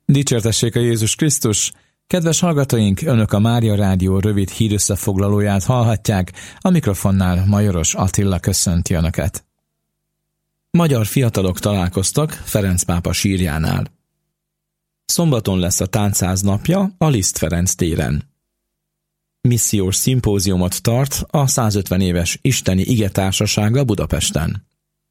Dicsértessék a Jézus Krisztus! Kedves hallgatóink, Önök a Mária Rádió rövid hírösszefoglalóját hallhatják, a mikrofonnál Majoros Attila köszönti Önöket. Magyar fiatalok találkoztak Ferenc pápa sírjánál. Szombaton lesz a táncház napja a Liszt Ferenc téren. Missziós szimpóziumot tart a 150 éves Isteni Igetársasága Budapesten.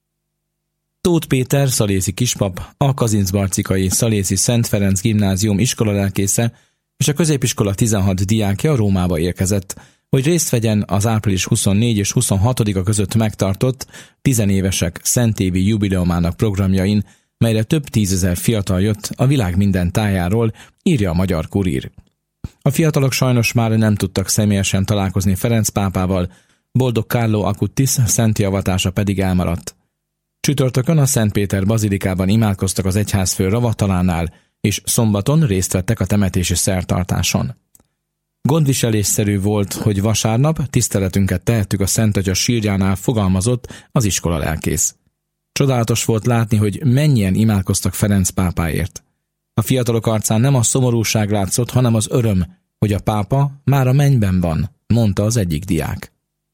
Tóth Péter szalészi kispap, a Kazincbarcikai Szalészi Szent Ferenc Gimnázium iskolalelkésze és a középiskola 16 diákja Rómába érkezett, hogy részt vegyen az április 24 és 26-a között megtartott 10 évesek szentévi jubileumának programjain, melyre több 10 000 fiatal jött a világ minden tájáról, írja a Magyar Kurír. A fiatalok sajnos már nem tudtak személyesen találkozni Ferenc pápával, Boldog Carlo Acutis szenti avatása pedig elmaradt. Csütörtökön a Szent Péter bazilikában imádkoztak az egyházfő ravatalánál, és szombaton részt vettek a temetési szertartáson. Gondviselésszerű volt, hogy vasárnap tiszteletünket tehettük a Szent Atya sírjánál, fogalmazott az iskolalelkész. Csodálatos volt látni, hogy mennyien imádkoztak Ferenc pápáért. A fiatalok arcán nem a szomorúság látszott, hanem az öröm, hogy a pápa már a mennyben van, mondta az egyik diák.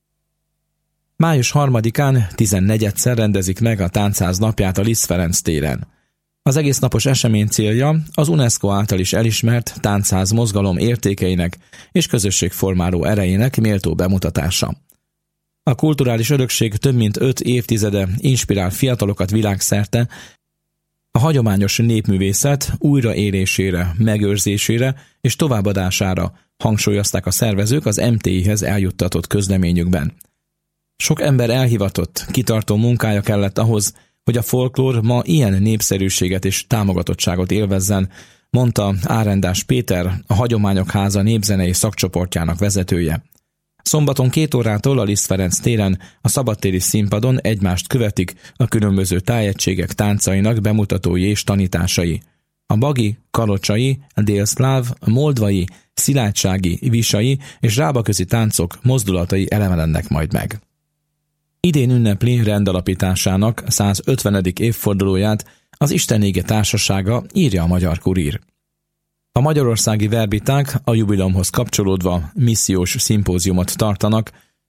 Május 3-án 14-szer rendezik meg a táncház napját a Liszt Ferenc téren. Az egésznapos esemény célja az UNESCO által is elismert táncház mozgalom értékeinek és közösségformáló erejének méltó bemutatása. A kulturális örökség több mint 5 évtizede inspirál fiatalokat világszerte, a hagyományos népművészet újraélésére, megőrzésére és továbbadására hangsúlyozták a szervezők az MTI-hez eljuttatott közleményükben. Sok ember elhivatott, kitartó munkája kellett ahhoz, hogy a folklór ma ilyen népszerűséget és támogatottságot élvezzen, mondta Árendás Péter, a Hagyományok Háza népzenei szakcsoportjának vezetője. Szombaton 2 órától a Liszt Ferenc téren a szabadtéri színpadon egymást követik a különböző tájegységek táncainak bemutatói és tanításai. A bagi, kalocsai, délszláv, moldvai, szilágysági, visai és rábaközi táncok mozdulatai elevenednek majd meg. Idén ünnepli rendalapításának 150. évfordulóját az Isteni Ige Társasága, írja a Magyar Kurír. A magyarországi verbiták a jubileumhoz kapcsolódva missziós szimpóziumot tartanak.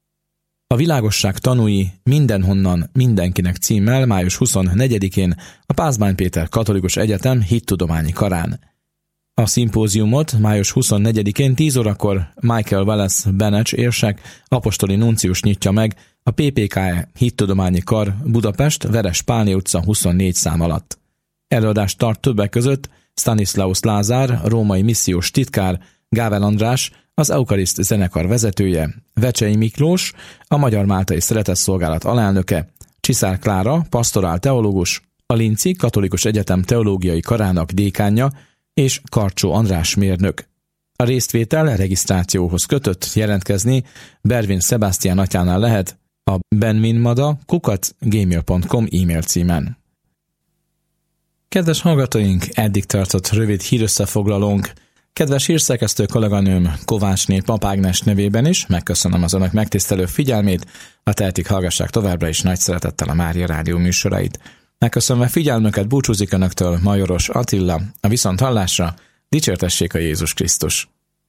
A világosság tanúi mindenhonnan mindenkinek címmel május 24-én a Pázmány Péter Katolikus Egyetem hittudományi karán. A szimpóziumot május 24-én 10 órakor Michael Wallace Benech érsek, apostoli nuncius nyitja meg a PPKE Hittudományi Kar Budapest, Veres Pálné utca 24 szám alatt. Előadást tart többek között Stanislaus Lázár, római missziós titkár, Gável András, az Eukariszt zenekar vezetője, Vecsei Miklós, a Magyar Máltai Szeretetszolgálat alelnöke, Csiszár Klára, pastorál teológus, a Linci Katolikus Egyetem teológiai karának dékánja és Karcsó András mérnök. A résztvétel regisztrációhoz kötött, jelentkezni Bervin Sebastian atyánál lehet a benvinmada@gmail.com e-mail címen. Kedves hallgatóink, eddig tartott rövid hírösszefoglalónk. Kedves hírszerkesztő kolléganőm Kovácsné Pap Ágnes nevében is megköszönöm az önök megtisztelő figyelmét, a tehetik hallgassák továbbra is nagy szeretettel a Mária Rádió műsorait. Megköszönve figyelmüket búcsúzik önöktől Majoros Attila, a viszonthallásra, dicsértessék a Jézus Krisztus!